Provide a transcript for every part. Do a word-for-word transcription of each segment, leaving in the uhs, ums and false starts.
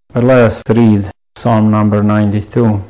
But let us read Psalm number ninety-two.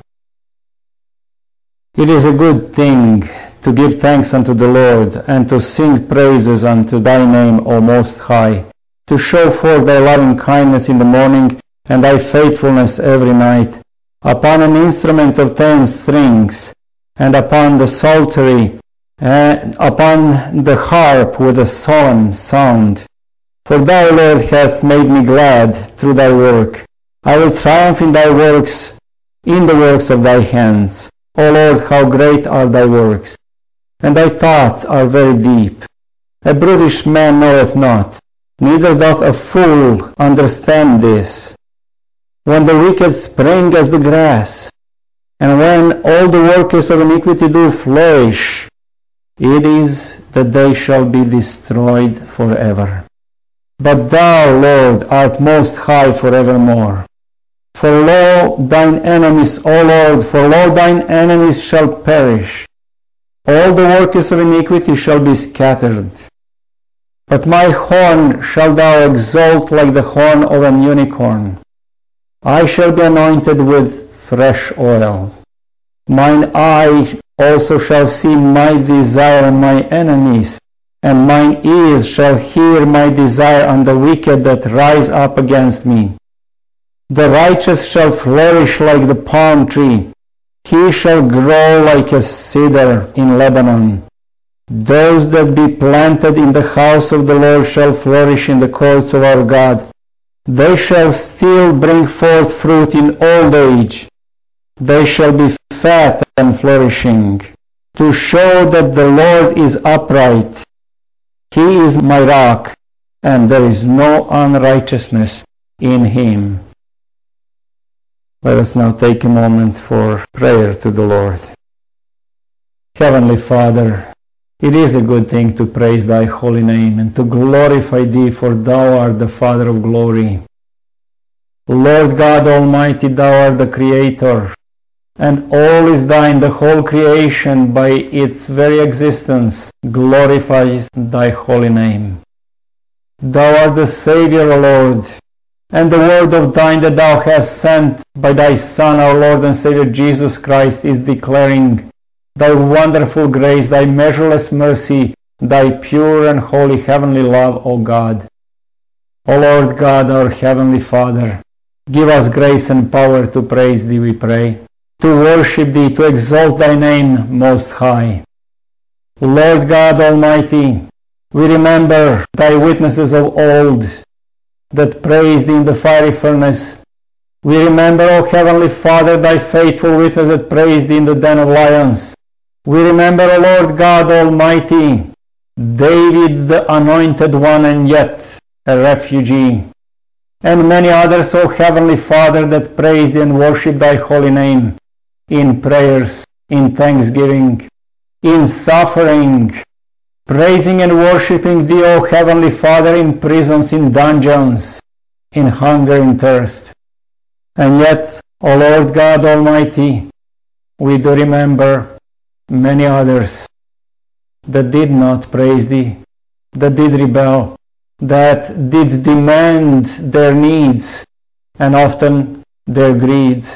It is a good thing to give thanks unto the Lord, and to sing praises unto thy name, O Most High, to show forth thy loving kindness in the morning, and thy faithfulness every night, upon an instrument of ten strings, and upon the psaltery, and upon the harp with a solemn sound. For thou, Lord, hast made me glad through thy work. I will triumph in thy works, in the works of thy hands. O Lord, how great are thy works, and thy thoughts are very deep. A brutish man knoweth not, neither doth a fool understand this. When the wicked spring as the grass, and when all the workers of iniquity do flourish, it is that they shall be destroyed forever. But thou, Lord, art most high forevermore. For lo, thine enemies, O Lord, for lo, thine enemies shall perish. All the workers of iniquity shall be scattered. But my horn shalt thou exalt like the horn of an unicorn. I shall be anointed with fresh oil. Mine eye also shall see my desire on my enemies, and mine ears shall hear my desire on the wicked that rise up against me. The righteous shall flourish like the palm tree. He shall grow like a cedar in Lebanon. Those that be planted in the house of the Lord shall flourish in the courts of our God. They shall still bring forth fruit in old age. They shall be fat and flourishing, to show that the Lord is upright. He is my rock, and there is no unrighteousness in him. Let us now take a moment for prayer to the Lord. Heavenly Father, it is a good thing to praise thy holy name and to glorify thee, for thou art the Father of glory. Lord God Almighty, thou art the Creator, and all is thine. The whole creation, by its very existence, glorifies thy holy name. Thou art the Savior, O Lord, and the word of thine that thou hast sent by thy Son, our Lord and Savior Jesus Christ, is declaring thy wonderful grace, thy measureless mercy, thy pure and holy heavenly love, O God. O Lord God, our heavenly Father, give us grace and power to praise thee, we pray, to worship thee, to exalt thy name most high. Lord God Almighty, we remember thy witnesses of old that praised thee in the fiery furnace. We remember, O Heavenly Father, thy faithful witness that praised thee in the den of lions. We remember, O Lord God Almighty, David the anointed one and yet a refugee, and many others, O Heavenly Father, that praised thee and worshipped thy holy name in prayers, in thanksgiving, in suffering, praising and worshipping thee, O Heavenly Father, in prisons, in dungeons, in hunger and thirst. And yet, O Lord God Almighty, we do remember many others that did not praise thee, that did rebel, that did demand their needs and often their greed.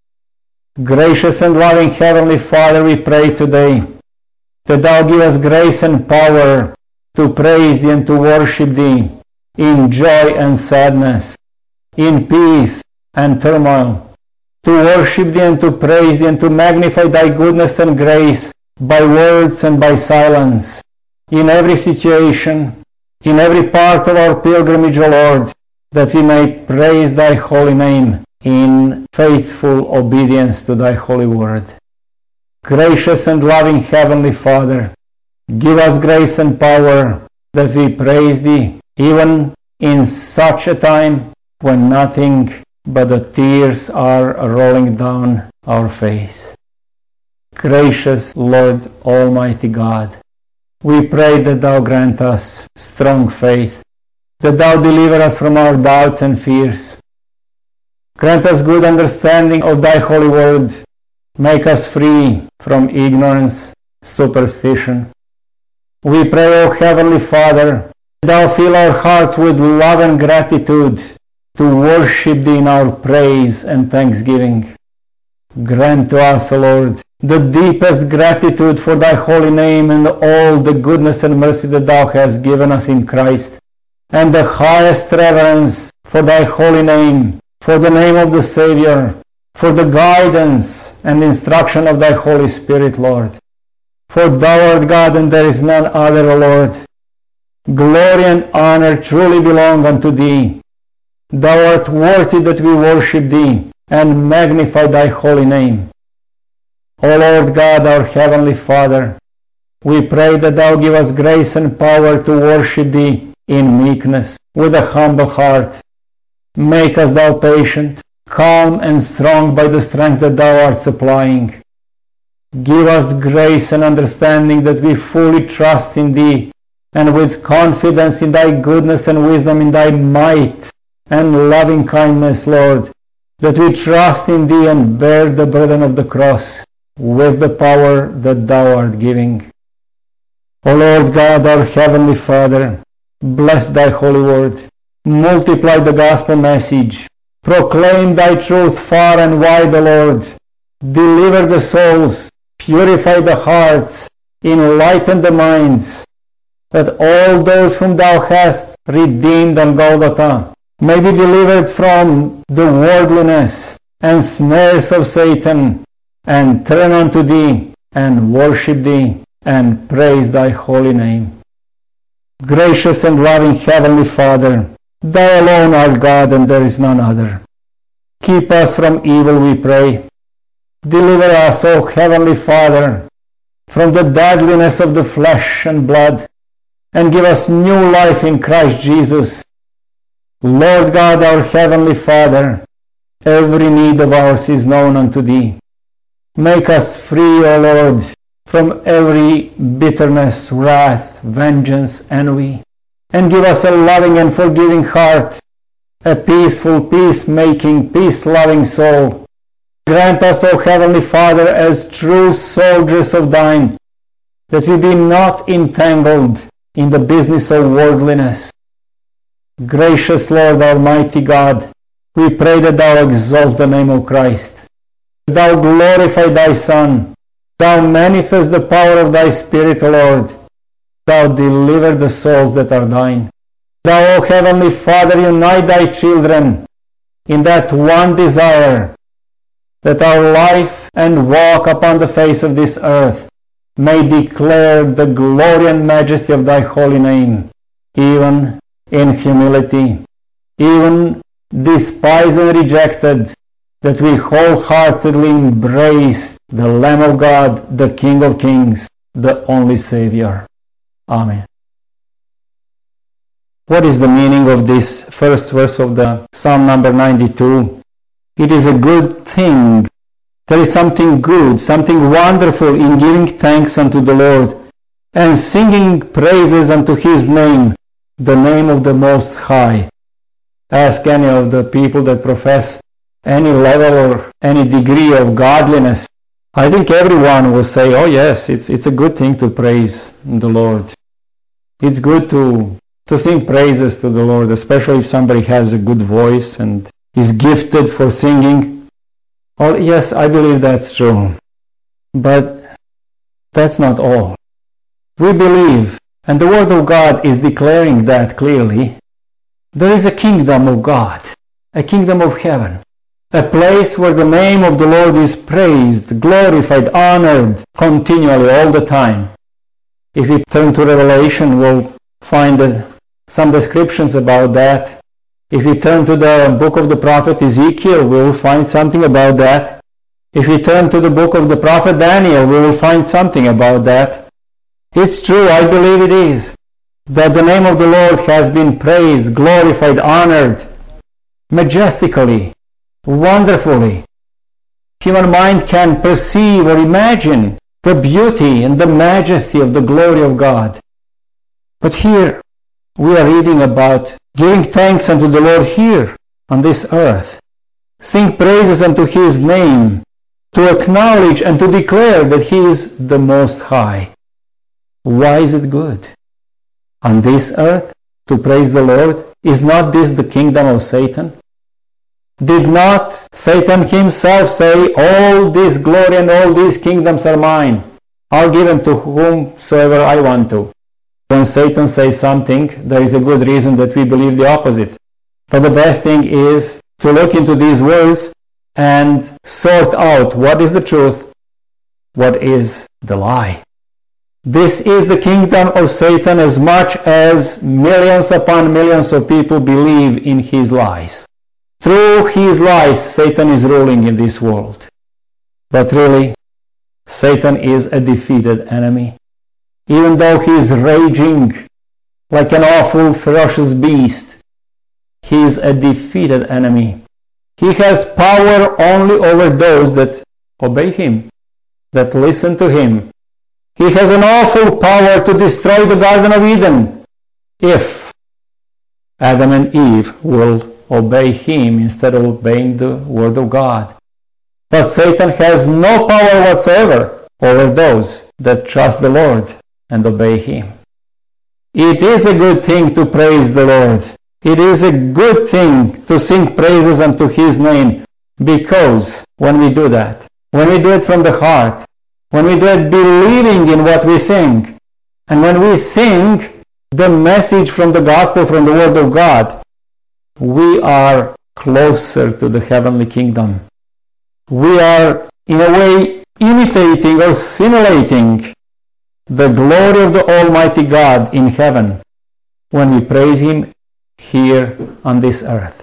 Gracious and loving Heavenly Father, we pray today that thou give us grace and power to praise thee and to worship thee in joy and sadness, in peace and turmoil, to worship thee and to praise thee and to magnify thy goodness and grace by words and by silence, in every situation, in every part of our pilgrimage, O Lord, that we may praise thy holy name in faithful obedience to thy holy word. Gracious and loving Heavenly Father, give us grace and power that we praise thee even in such a time when nothing but the tears are rolling down our face. Gracious Lord Almighty God, we pray that thou grant us strong faith, that thou deliver us from our doubts and fears. Grant us good understanding of thy holy word. Make us free from ignorance, superstition. We pray, O Heavenly Father, thou fill our hearts with love and gratitude to worship Thee in our praise and thanksgiving. Grant to us, O Lord, the deepest gratitude for Thy holy name and all the goodness and mercy that Thou hast given us in Christ, and the highest reverence for Thy holy name, for the name of the Savior, for the guidance and instruction of Thy Holy Spirit, Lord. For Thou art God, and there is none other, O Lord. Glory and honor truly belong unto Thee. Thou art worthy that we worship Thee and magnify Thy holy name. O Lord God, our Heavenly Father, we pray that Thou give us grace and power to worship Thee in meekness, with a humble heart. Make us Thou patient, calm and strong by the strength that Thou art supplying. Give us grace and understanding that we fully trust in Thee, and with confidence in Thy goodness and wisdom, in Thy might and loving kindness, Lord, that we trust in Thee and bear the burden of the cross with the power that Thou art giving. O Lord God, our Heavenly Father, bless Thy holy word, multiply the gospel message, proclaim Thy truth far and wide, O Lord, deliver the souls, purify the hearts, enlighten the minds, that all those whom Thou hast redeemed on Golgotha may be delivered from the worldliness and snares of Satan, and turn unto Thee, and worship Thee, and praise Thy holy name. Gracious and loving Heavenly Father, Thou alone art God, and there is none other. Keep us from evil, we pray. Deliver us, O Heavenly Father, from the deadliness of the flesh and blood, and give us new life in Christ Jesus. Lord God, our Heavenly Father, every need of ours is known unto Thee. Make us free, O Lord, from every bitterness, wrath, vengeance, envy, and give us a loving and forgiving heart, a peaceful, peace-making, peace-loving soul. Grant us, O Heavenly Father, as true soldiers of Thine, that we be not entangled in the business of worldliness. Gracious Lord, Almighty God, we pray that Thou exalt the name of Christ. Thou glorify Thy Son. Thou manifest the power of Thy Spirit, O Lord. Thou deliver the souls that are Thine. Thou, O Heavenly Father, unite Thy children in that one desire, that our life and walk upon the face of this earth may declare the glory and majesty of Thy holy name, even in humility, even despised and rejected, that we wholeheartedly embrace the Lamb of God, the King of Kings, the only Savior. Amen. What is the meaning of this first verse of the Psalm number ninety-two? It is a good thing. There is something good, something wonderful in giving thanks unto the Lord and singing praises unto His name, the name of the Most High. Ask any of the people that profess any level or any degree of godliness. I think everyone will say, oh yes, it's, it's a good thing to praise the Lord. It's good to, to sing praises to the Lord, especially if somebody has a good voice and is gifted for singing. Oh yes, I believe that's true. But that's not all. We believe, and the Word of God is declaring that clearly, there is a kingdom of God, a kingdom of heaven, a place where the name of the Lord is praised, glorified, honored continually all the time. If we turn to Revelation, we'll find some descriptions about that. If we turn to the book of the prophet Ezekiel, we will find something about that. If we turn to the book of the prophet Daniel, we will find something about that. It's true, I believe it is, that the name of the Lord has been praised, glorified, honored, majestically, wonderfully. Human mind can perceive or imagine the beauty and the majesty of the glory of God. But here we are reading about giving thanks unto the Lord here on this earth. Sing praises unto His name, to acknowledge and to declare that He is the Most High. Why is it good? On this earth, to praise the Lord, is not this the kingdom of Satan? Did not Satan himself say, all this glory and all these kingdoms are mine? I'll give them to whomsoever I want to. When Satan says something, there is a good reason that we believe the opposite. But the best thing is to look into these words and sort out what is the truth, what is the lie. This is the kingdom of Satan as much as millions upon millions of people believe in his lies. Through his lies, Satan is ruling in this world. But really, Satan is a defeated enemy. Even though he is raging like an awful, ferocious beast, he is a defeated enemy. He has power only over those that obey him, that listen to him. He has an awful power to destroy the Garden of Eden if Adam and Eve will obey him instead of obeying the Word of God. But Satan has no power whatsoever over those that trust the Lord and obey him. It is a good thing to praise the Lord. It is a good thing to sing praises unto his name, because when we do that, when we do it from the heart, when we do it believing in what we sing, and when we sing the message from the gospel, from the Word of God, we are closer to the heavenly kingdom. We are, in a way, imitating or simulating the glory of the Almighty God in heaven when we praise him here on this earth.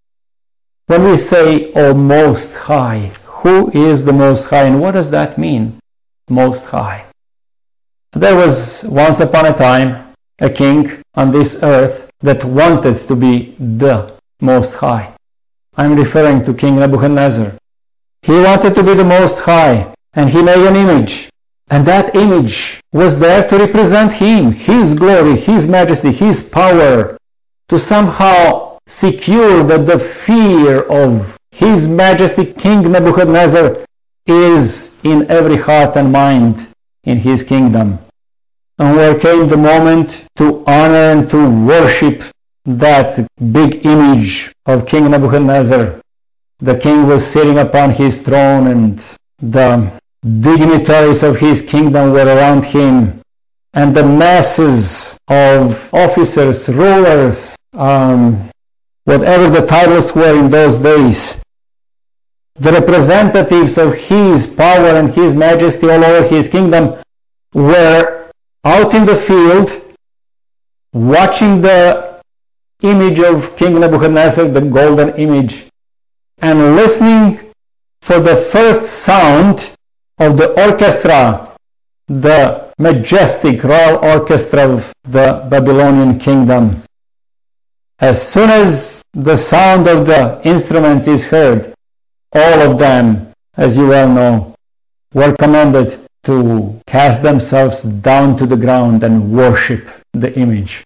When we say, O Most High, who is the Most High, and what does that mean, Most High? There was once upon a time a king on this earth that wanted to be the Most High. I'm referring to King Nebuchadnezzar. He wanted to be the Most High, and he made an image. And that image was there to represent him, his glory, his majesty, his power, to somehow secure that the fear of his majesty, King Nebuchadnezzar, is in every heart and mind in his kingdom. And where came the moment to honor and to worship that big image of King Nebuchadnezzar. The king was sitting upon his throne, and the dignitaries of his kingdom were around him, and the masses of officers, rulers, um, whatever the titles were in those days, the representatives of his power and his majesty all over his kingdom were out in the field watching the image of King Nebuchadnezzar, the golden image, and listening for the first sound of the orchestra, the majestic royal orchestra of the Babylonian kingdom. As soon as the sound of the instruments is heard, all of them, as you well know, were commanded to cast themselves down to the ground and worship the image.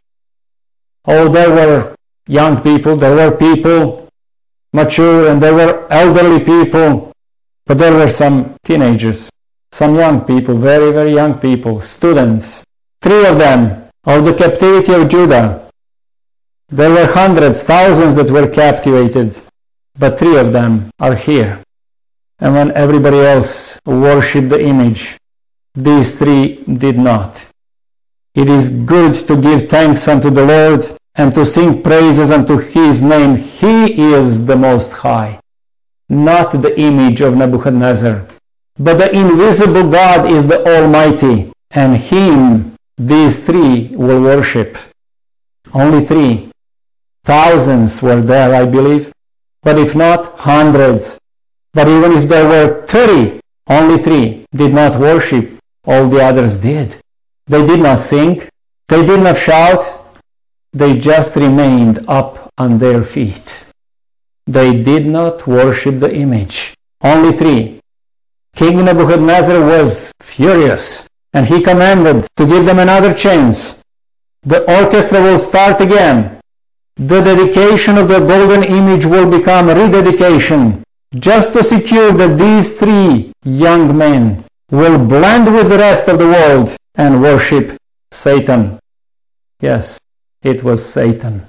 Oh, there were young people, there were people mature, and there were elderly people, but there were some teenagers, some young people, very, very young people, students. Three of them of the captivity of Judah. There were hundreds, thousands that were captivated, but three of them are here. And when everybody else worshipped the image, these three did not. It is good to give thanks unto the Lord and to sing praises unto his name. He is the Most High, not the image of Nebuchadnezzar, but the invisible God is the Almighty, and him these three will worship. Only three. Thousands were there, I believe, but if not, hundreds. But even if there were thirty, only three did not worship. All the others did. They did not sing, they did not shout, they just remained up on their feet. They did not worship the image. Only three. King Nebuchadnezzar was furious, and he commanded to give them another chance. The orchestra will start again. The dedication of the golden image will become rededication, just to secure that these three young men will blend with the rest of the world and worship Satan. Yes, it was Satan.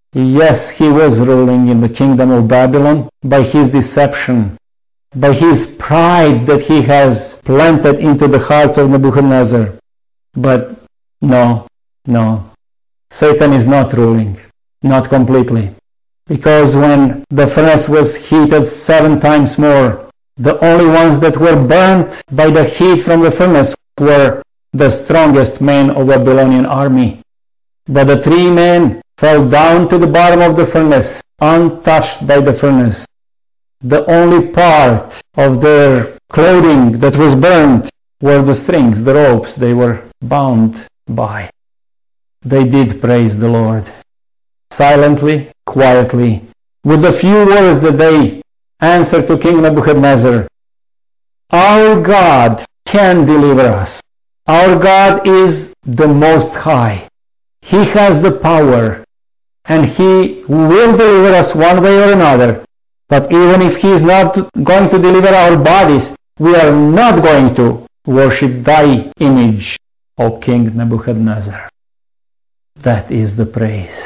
Yes, he was ruling in the kingdom of Babylon by his deception, by his pride that he has planted into the hearts of Nebuchadnezzar. But no, no, Satan is not ruling, not completely. Because when the furnace was heated seven times more, the only ones that were burnt by the heat from the furnace were the strongest men of the Babylonian army. But the three men fell down to the bottom of the furnace, untouched by the furnace. The only part of their clothing that was burnt were the strings, the ropes they were bound by. They did praise the Lord. Silently, quietly, with the few words that they answered to King Nebuchadnezzar. Our God can deliver us. Our God is the Most High. He has the power, and He will deliver us one way or another. But even if He is not going to deliver our bodies, we are not going to worship thy image, O King Nebuchadnezzar. That is the praise.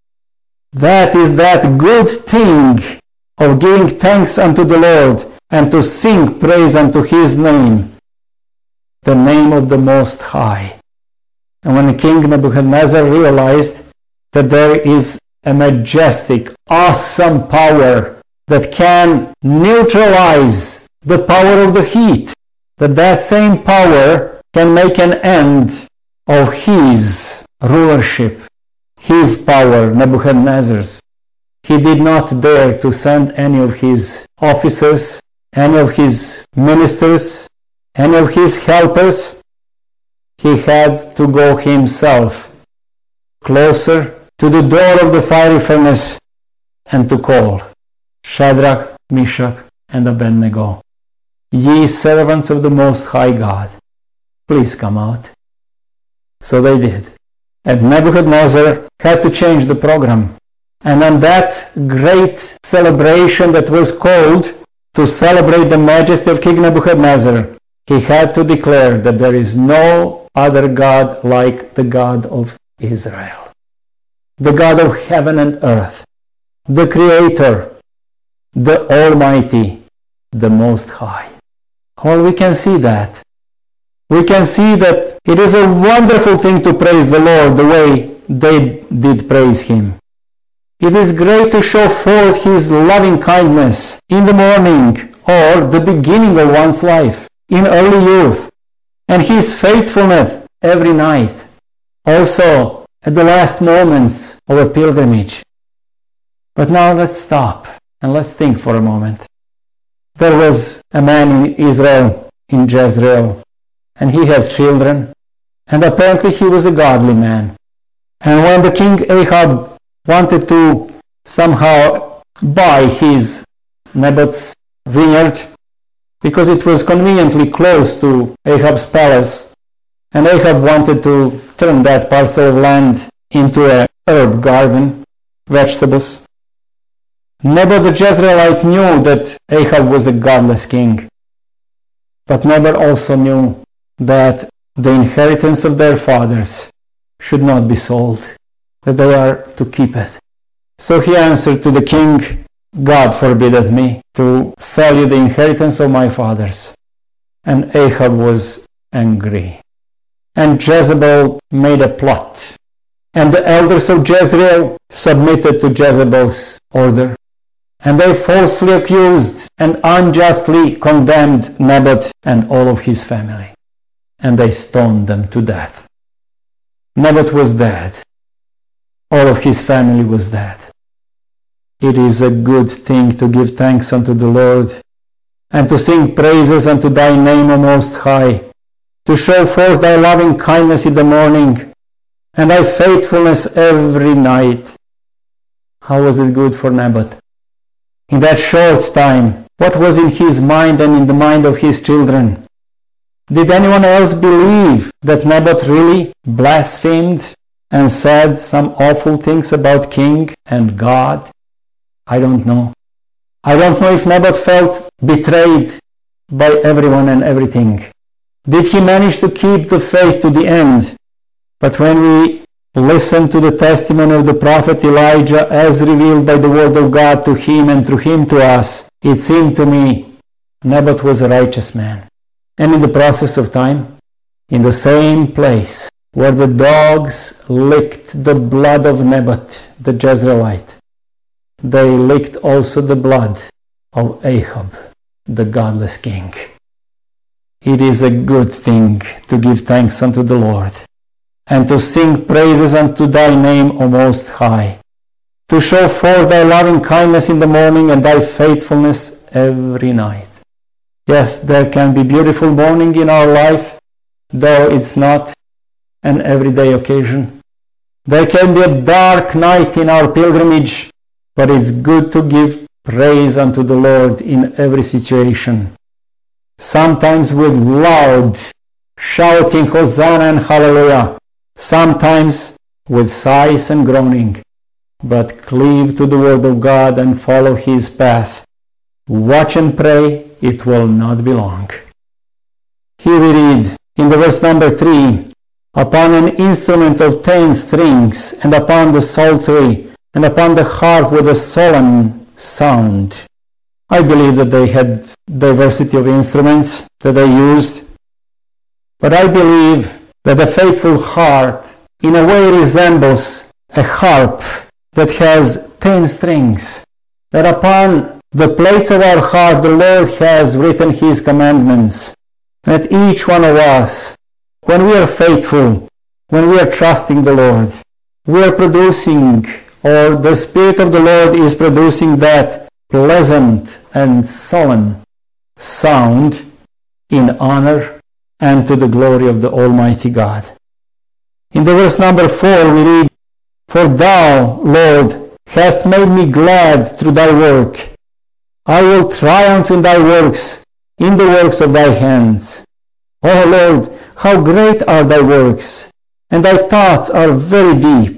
That is that good thing of giving thanks unto the Lord and to sing praise unto His name, the name of the Most High. And when King Nebuchadnezzar realized that there is a majestic, awesome power that can neutralize the power of the heat, that that same power can make an end of his rulership, his power, Nebuchadnezzar's. He did not dare to send any of his officers, any of his ministers, any of his helpers. He had to go himself closer to the door of the fiery furnace and to call, Shadrach, Meshach, and Abednego, ye servants of the Most High God, please come out. So they did. And Nebuchadnezzar had to change the program. And on that great celebration that was called to celebrate the majesty of King Nebuchadnezzar, he had to declare that there is no other God like the God of Israel, the God of heaven and earth, the Creator, the Almighty, the Most High. Well, we can see that. We can see that it is a wonderful thing to praise the Lord the way they did praise Him. It is great to show forth His loving kindness in the morning or the beginning of one's life, in early youth, and His faithfulness every night, also at the last moments of a pilgrimage. But now let's stop and let's think for a moment. There was a man in Israel, in Jezreel, and he had children, and apparently he was a godly man. And when the king Ahab wanted to somehow buy his Naboth's vineyard, because it was conveniently close to Ahab's palace, and Ahab wanted to turn that parcel of land into a herb garden, vegetables. Naboth the Jezreelite knew that Ahab was a godless king, but Naboth also knew that the inheritance of their fathers should not be sold, that they are to keep it. So he answered to the king, God forbiddeth me to sell you the inheritance of my fathers. And Ahab was angry. And Jezebel made a plot. And the elders of Jezreel submitted to Jezebel's order. And they falsely accused and unjustly condemned Naboth and all of his family. And they stoned them to death. Naboth was dead. All of his family was dead. It is a good thing to give thanks unto the Lord, and to sing praises unto thy name, O Most High, to show forth thy loving kindness in the morning, and thy faithfulness every night. How was it good for Naboth? In that short time, what was in his mind and in the mind of his children? Did anyone else believe that Naboth really blasphemed and said some awful things about king and God? I don't know. I don't know if Naboth felt betrayed by everyone and everything. Did he manage to keep the faith to the end? But when we listened to the testimony of the prophet Elijah as revealed by the word of God to him and through him to us, it seemed to me Naboth was a righteous man. And in the process of time, in the same place where the dogs licked the blood of Naboth the Jezreelite, they licked also the blood of Ahab, the godless king. It is a good thing to give thanks unto the Lord, and to sing praises unto thy name, O Most High, to show forth thy loving kindness in the morning and thy faithfulness every night. Yes, there can be beautiful morning in our life, though it's not an everyday occasion. There can be a dark night in our pilgrimage, but it's good to give praise unto the Lord in every situation. Sometimes with loud shouting, Hosanna and Hallelujah. Sometimes with sighs and groaning, but cleave to the word of God and follow his path. Watch and pray, it will not be long. Here we read in the verse number three, upon an instrument of ten strings, and upon the psaltery, and upon the harp with a solemn sound. I believe that they had diversity of instruments that they used, but I believe that a faithful heart in a way resembles a harp that has ten strings, that upon the plates of our heart the Lord has written his commandments, that each one of us, when we are faithful, when we are trusting the Lord, we are producing, or the Spirit of the Lord is producing that pleasant and solemn sound in honor and to the glory of the Almighty God. In the verse number four we read, For thou, Lord, hast made me glad through thy work. I will triumph in thy works, in the works of thy hands. O Lord, how great are thy works, and thy thoughts are very deep.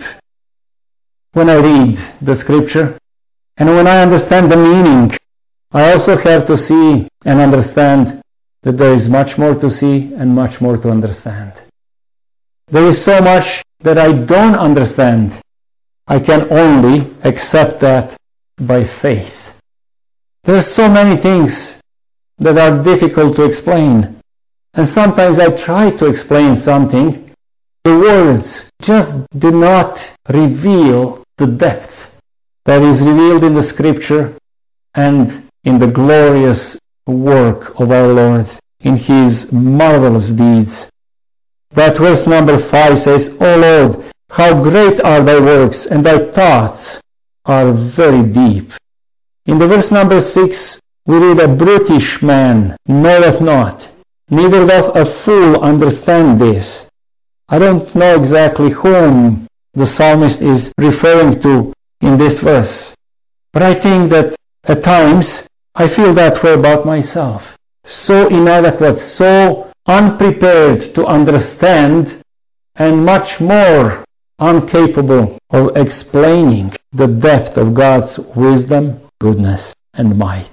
When I read the scripture, and when I understand the meaning, I also have to see and understand that there is much more to see and much more to understand. There is so much that I don't understand. I can only accept that by faith. There are so many things that are difficult to explain, and sometimes I try to explain something. The words just do not reveal the depth that is revealed in the scripture and in the glorious work of our Lord, in his marvelous deeds. That verse number five says, O Lord, how great are thy works, and thy thoughts are very deep. In the verse number six, we read, A brutish man knoweth not, neither doth a fool understand this. I don't know exactly whom the psalmist is referring to in this verse, but I think that at times I feel that way about myself. So inadequate, so unprepared to understand, and much more incapable of explaining the depth of God's wisdom, goodness, and might.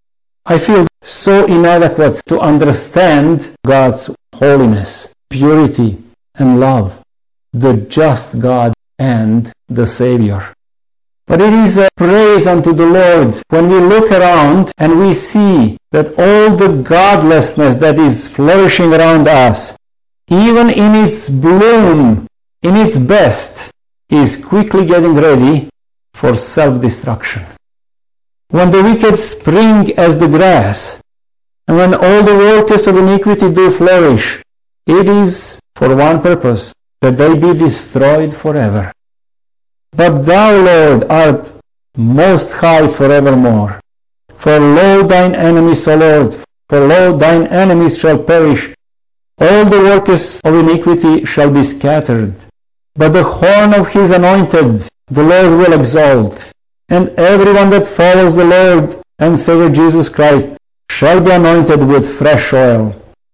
I feel so inadequate to understand God's holiness, purity, and love, the just God and the Savior. But it is a praise unto the Lord when we look around and we see that all the godlessness that is flourishing around us, even in its bloom, in its best, is quickly getting ready for self-destruction. When the wicked spring as the grass, and when all the workers of iniquity do flourish, it is for one purpose, that they be destroyed forever. But thou, Lord, art most high forevermore. For lo, thine enemies, O Lord, for lo, thine enemies shall perish. All the workers of iniquity shall be scattered. But the horn of his anointed the Lord will exalt, and everyone that follows the Lord and Savior Jesus Christ shall be anointed with fresh oil.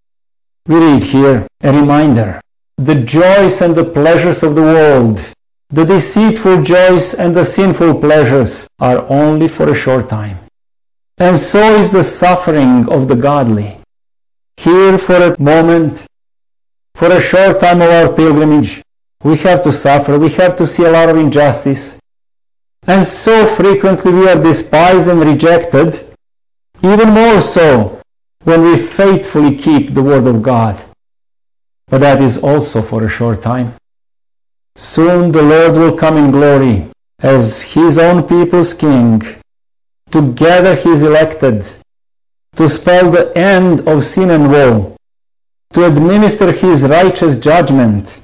We read here a reminder. The joys and the pleasures of the world, the deceitful joys and the sinful pleasures are only for a short time. And so is the suffering of the godly. Here for a moment, for a short time of our pilgrimage, we have to suffer, we have to see a lot of injustice. And so frequently we are despised and rejected, even more so when we faithfully keep the Word of God. But that is also for a short time. Soon the Lord will come in glory as His own people's King, to gather His elected, to spell the end of sin and woe, to administer His righteous judgment,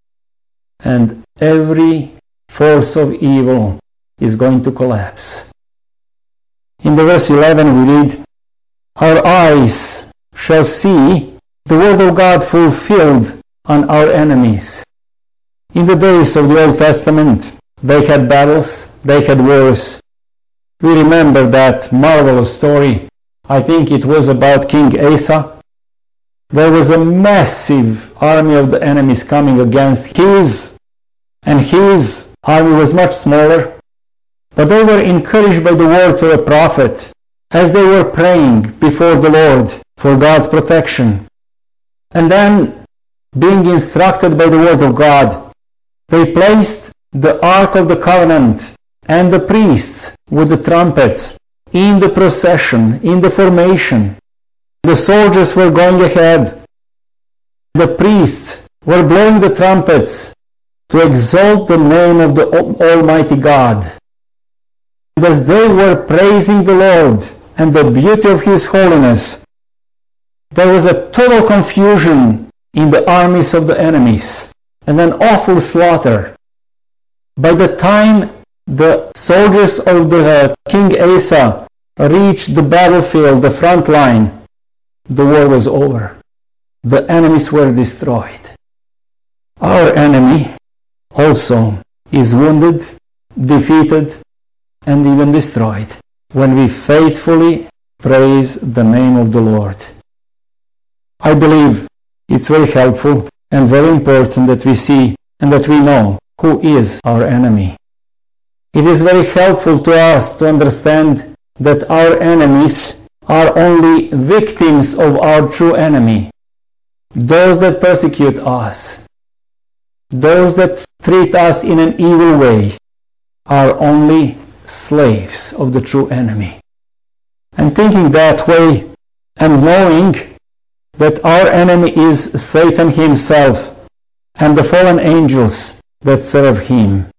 and every force of evil is going to collapse. In the verse eleven we read, "Our eyes shall see the word of God fulfilled on our enemies." In the days of the Old Testament, they had battles, they had wars. We remember that marvelous story. I think it was about King Asa. There was a massive army of the enemies coming against his, and his army was much smaller. But they were encouraged by the words of a prophet as they were praying before the Lord for God's protection. And then, being instructed by the word of God, they placed the Ark of the Covenant and the priests with the trumpets in the procession, in the formation. The soldiers were going ahead. The priests were blowing the trumpets to exalt the name of the Almighty God. As they were praising the Lord and the beauty of His holiness, there was a total confusion in the armies of the enemies and an awful slaughter. By the time the soldiers of the King Asa reached the battlefield, the front line, the war was over. The enemies were destroyed. Our enemy also is wounded, defeated, and even destroyed when we faithfully praise the name of the Lord. I believe it's very helpful and very important that we see and that we know who is our enemy. It is very helpful to us to understand that our enemies are only victims of our true enemy. Those that persecute us, those that treat us in an evil way, are only slaves of the true enemy. And thinking that way, and knowing that our enemy is Satan himself and the fallen angels that serve him,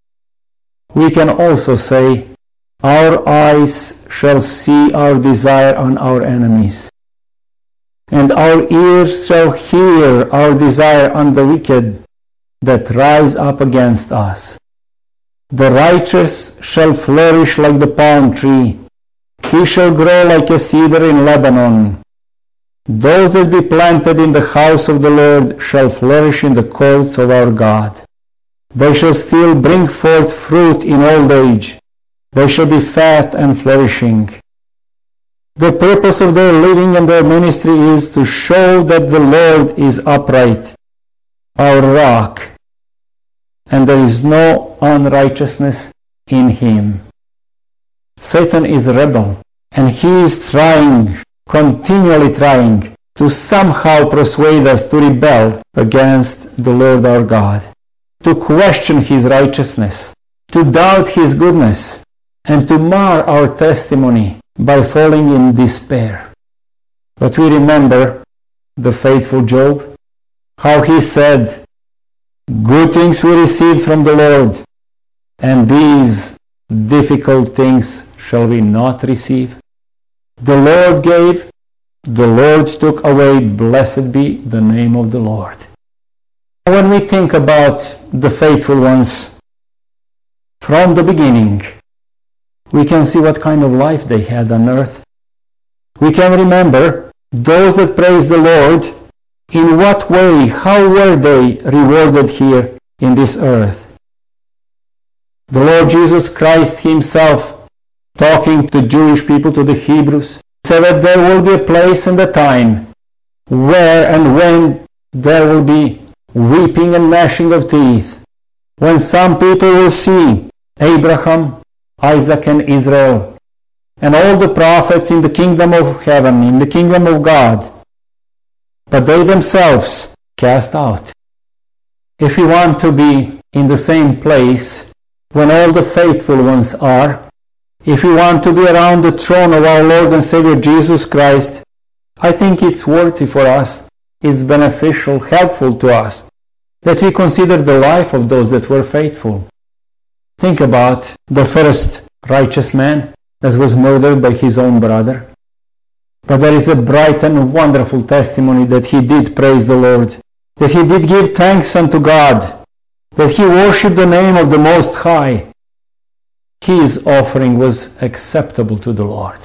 we can also say, our eyes shall see our desire on our enemies, and our ears shall hear our desire on the wicked that rise up against us. The righteous shall flourish like the palm tree. He shall grow like a cedar in Lebanon. Those that be planted in the house of the Lord shall flourish in the courts of our God. They shall still bring forth fruit in old age. They shall be fat and flourishing. The purpose of their living and their ministry is to show that the Lord is upright, our rock, and there is no unrighteousness in him. Satan is a rebel, and he is trying, continually trying, to somehow persuade us to rebel against the Lord our God, to question his righteousness, to doubt his goodness, and to mar our testimony by falling in despair. But we remember the faithful Job, how he said, "Good things we received from the Lord, and these difficult things shall we not receive. The Lord gave, the Lord took away, blessed be the name of the Lord." When we think about the faithful ones from the beginning, we can see what kind of life they had on earth. We can remember those that praise the Lord. In what way, how were they rewarded here in this earth? The Lord Jesus Christ himself, talking to Jewish people, to the Hebrews, said that there will be a place and a time where and when there will be weeping and gnashing of teeth, when some people will see Abraham, Isaac, and Israel, and all the prophets in the kingdom of heaven, in the kingdom of God, but they themselves cast out. if we want to be in the same place when all the faithful ones are, if we want to be around the throne of our Lord and Savior Jesus Christ, I think it's worthy for us, it's beneficial, helpful to us, that we consider the life of those that were faithful. Think about the first righteous man that was murdered by his own brother. But there is a bright and wonderful testimony that he did praise the Lord, that he did give thanks unto God, that he worshipped the name of the Most High. His offering was acceptable to the Lord.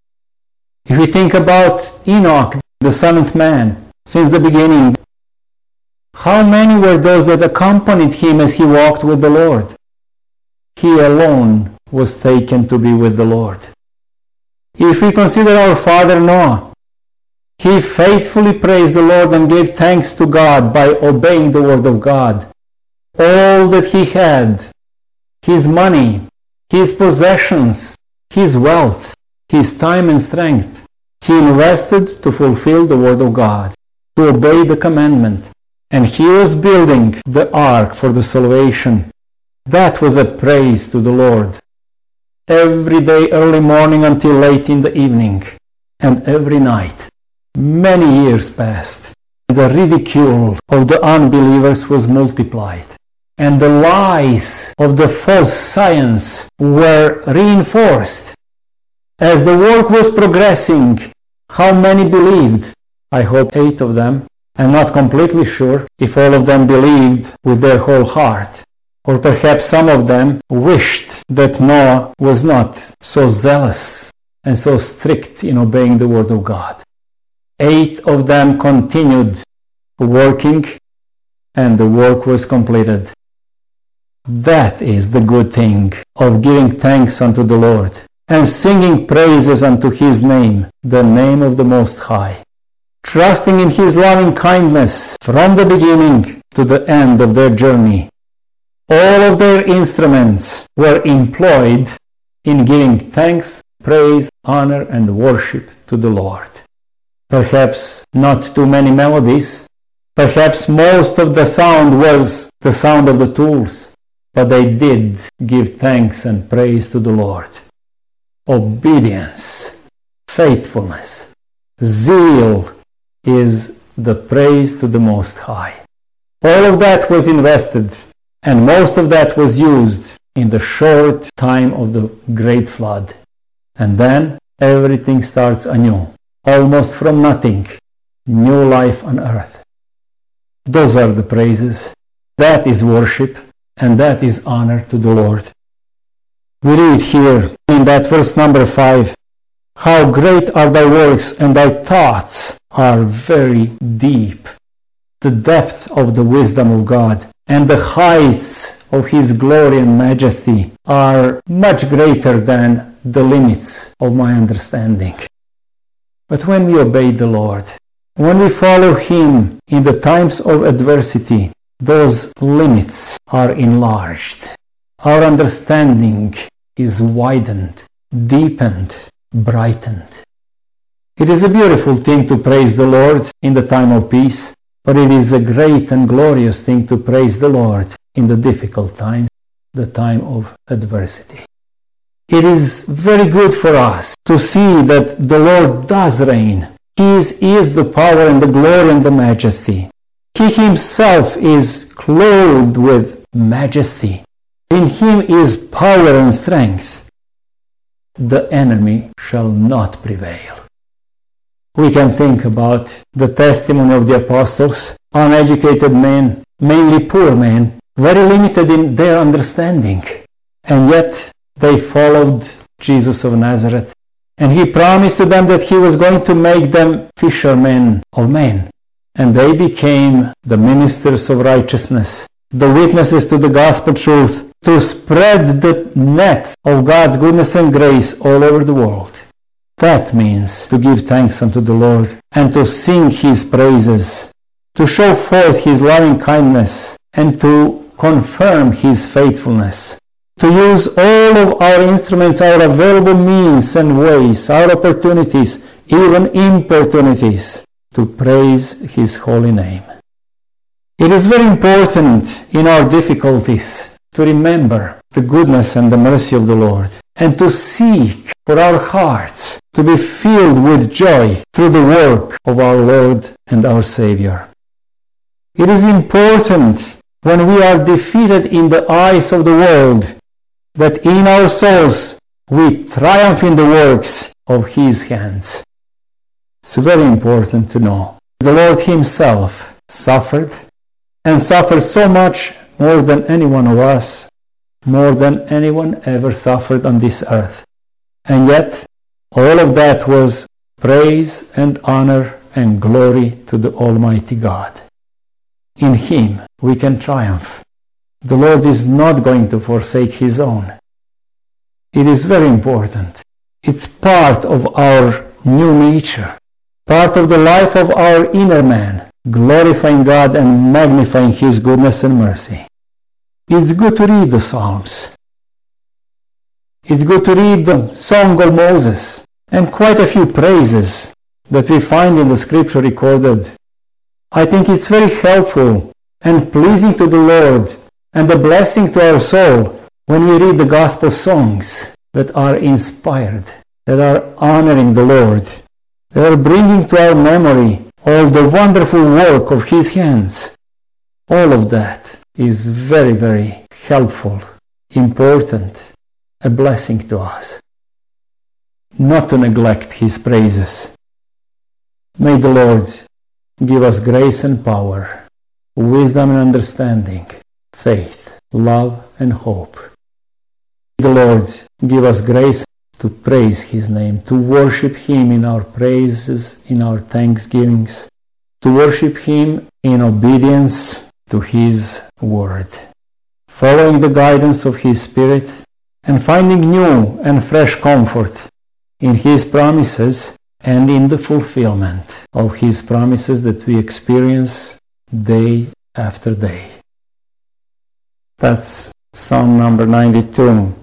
If we think about Enoch, the seventh man, since the beginning, how many were those that accompanied him as he walked with the Lord? He alone was taken to be with the Lord. If we consider our father Noah, he faithfully praised the Lord and gave thanks to God by obeying the word of God. All that he had, his money, his possessions, his wealth, his time and strength, he invested to fulfill the word of God, to obey the commandment. And he was building the ark for the salvation. That was a praise to the Lord. Every day, early morning until late in the evening, and every night. Many years passed. The ridicule of the unbelievers was multiplied, and the lies of the false science were reinforced. As the work was progressing, how many believed? I hope eight of them. I'm not completely sure if all of them believed with their whole heart. Or perhaps some of them wished that Noah was not so zealous and so strict in obeying the word of God. Eight of them continued working, and the work was completed. That is the good thing of giving thanks unto the Lord and singing praises unto his name, the name of the Most High, trusting in his loving kindness from the beginning to the end of their journey. All of their instruments were employed in giving thanks, praise, honor, and worship to the Lord. Perhaps not too many melodies. Perhaps most of the sound was the sound of the tools. But they did give thanks and praise to the Lord. Obedience, faithfulness, zeal is the praise to the Most High. All of that was invested, and most of that was used in the short time of the great flood. And then everything starts anew, almost from nothing, new life on earth. Those are the praises. That is worship, and that is honor to the Lord. We read here in that verse number five, how great are thy works, and thy thoughts are very deep. The depth of the wisdom of God and the heights of his glory and majesty are much greater than the limits of my understanding. But when we obey the Lord, when we follow him in the times of adversity, those limits are enlarged. Our understanding is widened, deepened, brightened. It is a beautiful thing to praise the Lord in the time of peace, but it is a great and glorious thing to praise the Lord in the difficult times, the time of adversity. It is very good for us to see that the Lord does reign. His is the power and the glory and the majesty. He himself is clothed with majesty. In him is power and strength. The enemy shall not prevail. We can think about the testimony of the apostles, uneducated men, mainly poor men, very limited in their understanding. And yet they followed Jesus of Nazareth. And he promised to them that he was going to make them fishermen of men. And they became the ministers of righteousness, the witnesses to the gospel truth, to spread the net of God's goodness and grace all over the world. That means to give thanks unto the Lord and to sing his praises, to show forth his loving kindness and to confirm his faithfulness, to use all of our instruments, our available means and ways, our opportunities, even importunities, to praise his holy name. It is very important in our difficulties to remember the goodness and the mercy of the Lord, and to seek for our hearts to be filled with joy through the work of our Lord and our Savior. It is important when we are defeated in the eyes of the world that in our souls we triumph in the works of His hands. It's very important to know. The Lord Himself suffered, and suffered so much more than any one of us, more than anyone ever suffered on this earth. And yet, all of that was praise and honor and glory to the Almighty God. In Him we can triumph. The Lord is not going to forsake His own. It is very important. It's part of our new nature, part of the life of our inner man, glorifying God and magnifying His goodness and mercy. It's good to read the Psalms. It's good to read the Song of Moses and quite a few praises that we find in the Scripture recorded. I think it's very helpful and pleasing to the Lord and a blessing to our soul when we read the gospel songs that are inspired, that are honoring the Lord, that are bringing to our memory all the wonderful work of His hands. All of that is very, very helpful, important, a blessing to us. Not to neglect His praises. May the Lord give us grace and power, wisdom and understanding, faith, love and hope. May the Lord give us grace to praise His name, to worship Him in our praises, in our thanksgivings, to worship Him in obedience to His word, following the guidance of His Spirit and finding new and fresh comfort in His promises and in the fulfillment of His promises that we experience day after day. That's Psalm number ninety-two.